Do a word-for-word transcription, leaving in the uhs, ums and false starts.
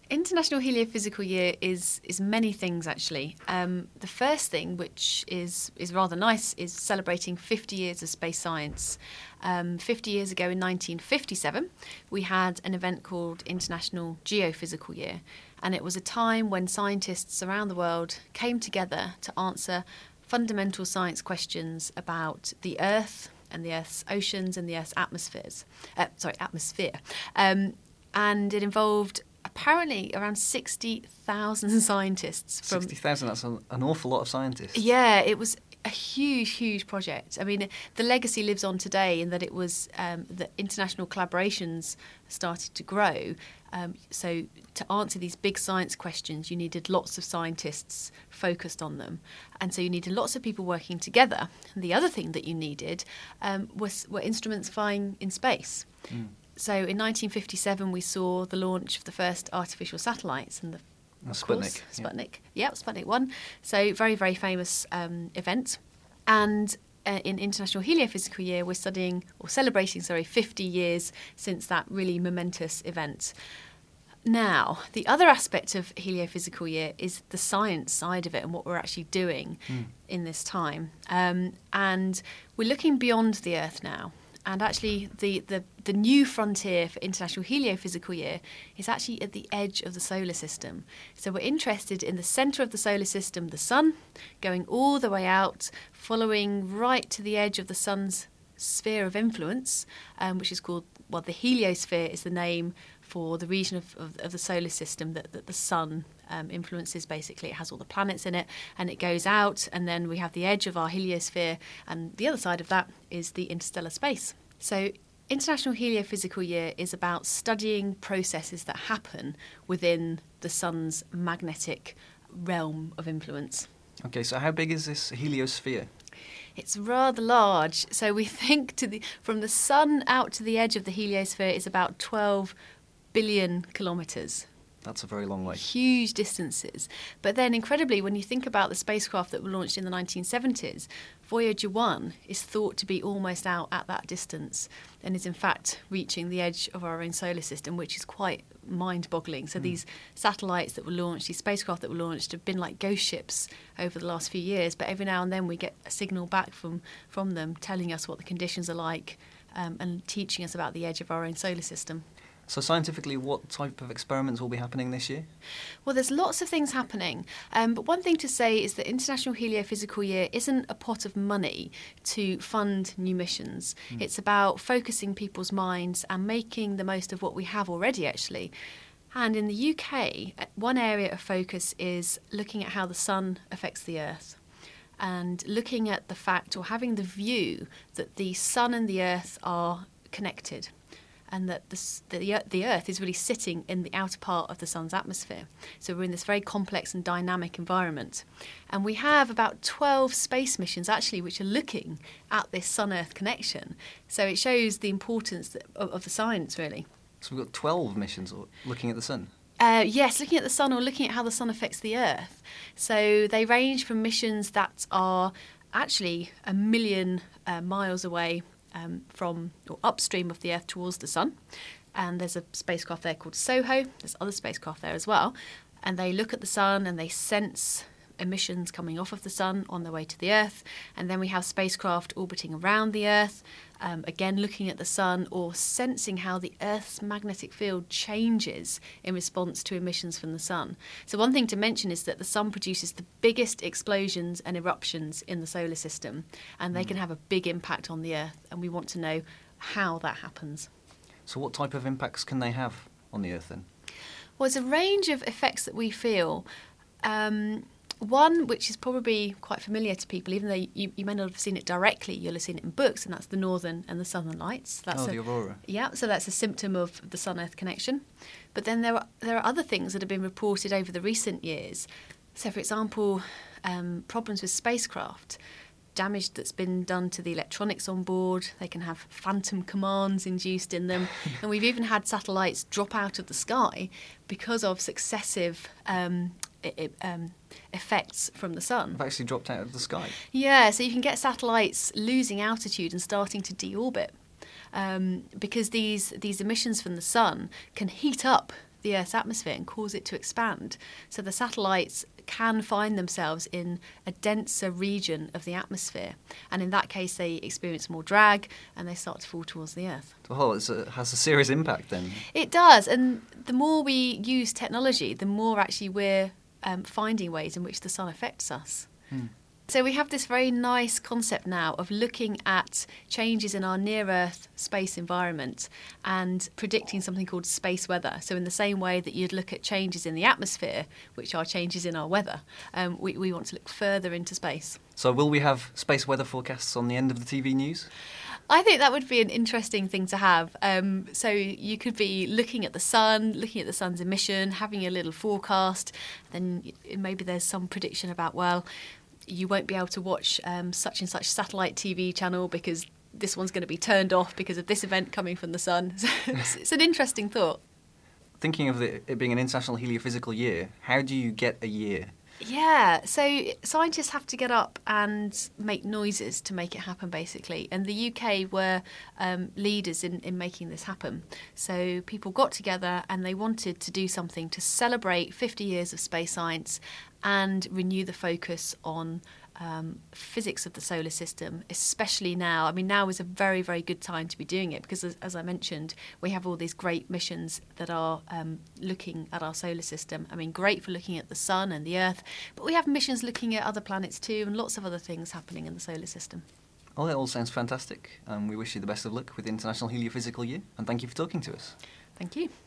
International Heliophysical Year is is many things actually. Um, the first thing, which is is rather nice, is celebrating fifty years of space science. Um, fifty years ago in nineteen fifty-seven, we had an event called International Geophysical Year, and it was a time when scientists around the world came together to answer fundamental science questions about the Earth and the Earth's oceans and the Earth's atmospheres. Uh, sorry, atmosphere. Um, and it involved apparently around sixty thousand scientists. From sixty thousand, that's an, an awful lot of scientists. Yeah, it was a huge, huge project. I mean, the legacy lives on today in that it was um, that international collaborations started to grow. Um, so to answer these big science questions, you needed lots of scientists focused on them. And so you needed lots of people working together. And the other thing that you needed um, was were instruments flying in space. Mm. So in nineteen fifty-seven, we saw the launch of the first artificial satellites and the Of Sputnik. course, Sputnik. Yeah, yep, Sputnik one. So very, very famous um, event. And uh, in International Heliophysical Year, we're studying, or celebrating, sorry, fifty years since that really momentous event. Now, the other aspect of Heliophysical Year is the science side of it and what we're actually doing mm. in this time. Um, and we're looking beyond the Earth now. And actually, the, the, the new frontier for International Heliophysical Year is actually at the edge of the solar system. So we're interested in the centre of the solar system, the sun, going all the way out, following right to the edge of the sun's sphere of influence, um, which is called, well, the heliosphere is the name for the region of, of, of the solar system that, that the sun um, influences. Basically, it has all the planets in it, and it goes out, and then we have the edge of our heliosphere, and the other side of that is the interstellar space. So International Heliophysical Year is about studying processes that happen within the sun's magnetic realm of influence. Okay, so how big is this heliosphere? It's rather large. So we think to the from the sun out to the edge of the heliosphere is about twelve billion kilometres. That's a very long way. Huge distances. But then, incredibly, when you think about the spacecraft that were launched in the nineteen seventies, Voyager one is thought to be almost out at that distance and is in fact reaching the edge of our own solar system, which is quite mind-boggling. So mm. these satellites that were launched, these spacecraft that were launched, have been like ghost ships over the last few years. But every now and then we get a signal back from, from them telling us what the conditions are like um, and teaching us about the edge of our own solar system. So scientifically, what type of experiments will be happening this year? Well, there's lots of things happening. Um, but one thing to say is that International Heliophysical Year isn't a pot of money to fund new missions. Mm. It's about focusing people's minds and making the most of what we have already, actually. And in the U K, one area of focus is looking at how the sun affects the Earth, and looking at the fact, or having the view, that the sun and the Earth are connected, and that the, the, the Earth is really sitting in the outer part of the sun's atmosphere. So we're in this very complex and dynamic environment. And we have about twelve space missions, actually, which are looking at this sun-Earth connection. So it shows the importance of, of the science, really. So we've got twelve missions looking at the sun? Uh, yes, looking at the sun or looking at how the sun affects the Earth. So they range from missions that are actually a million uh, miles away Um, from or upstream of the Earth towards the sun, and there's a spacecraft there called SOHO. There's other spacecraft there as well, and they look at the sun and they sense emissions coming off of the sun on their way to the Earth. And then we have spacecraft orbiting around the Earth, um, again looking at the sun or sensing how the Earth's magnetic field changes in response to emissions from the sun. So one thing to mention is that the sun produces the biggest explosions and eruptions in the solar system, and they mm. can have a big impact on the Earth, and we want to know how that happens. So what type of impacts can they have on the Earth then? Well, it's a range of effects that we feel. Um, One which is probably quite familiar to people, even though you, you may not have seen it directly, you'll have seen it in books, and that's the northern and the southern lights. That's oh, a, the aurora. Yeah, so that's a symptom of the sun-Earth connection. But then there are, there are other things that have been reported over the recent years. So, for example, um, problems with spacecraft, damage that's been done to the electronics on board. They can have phantom commands induced in them. And we've even had satellites drop out of the sky because of successive um, it, um, effects from the sun. Have actually dropped out of the sky? Yeah, so you can get satellites losing altitude and starting to deorbit um, because these, these emissions from the sun can heat up the Earth's atmosphere and cause it to expand. So the satellites can find themselves in a denser region of the atmosphere. And in that case, they experience more drag and they start to fall towards the Earth. Oh, it has a serious impact then. It does. And the more we use technology, the more actually we're um, finding ways in which the sun affects us. Hmm. So we have this very nice concept now of looking at changes in our near-Earth space environment and predicting something called space weather. So in the same way that you'd look at changes in the atmosphere, which are changes in our weather, um, we, we want to look further into space. So will we have space weather forecasts on the end of the T V news? I think that would be an interesting thing to have. Um, so you could be looking at the sun, looking at the sun's emission, having a little forecast, then maybe there's some prediction about, well, you won't be able to watch um, such and such satellite T V channel because this one's going to be turned off because of this event coming from the sun. So it's, it's an interesting thought. Thinking of the, it being an International Heliophysical Year, how do you get a year? Yeah, so scientists have to get up and make noises to make it happen, basically. And the U K were um, leaders in, in making this happen. So people got together and they wanted to do something to celebrate fifty years of space science and renew the focus on um, physics of the solar system, especially now. I mean, now is a very, very good time to be doing it because, as, as I mentioned, we have all these great missions that are um, looking at our solar system. I mean, great for looking at the sun and the Earth, but we have missions looking at other planets too and lots of other things happening in the solar system. Well, that all sounds fantastic. Um, we wish you the best of luck with the International Heliophysical Year, and thank you for talking to us. Thank you.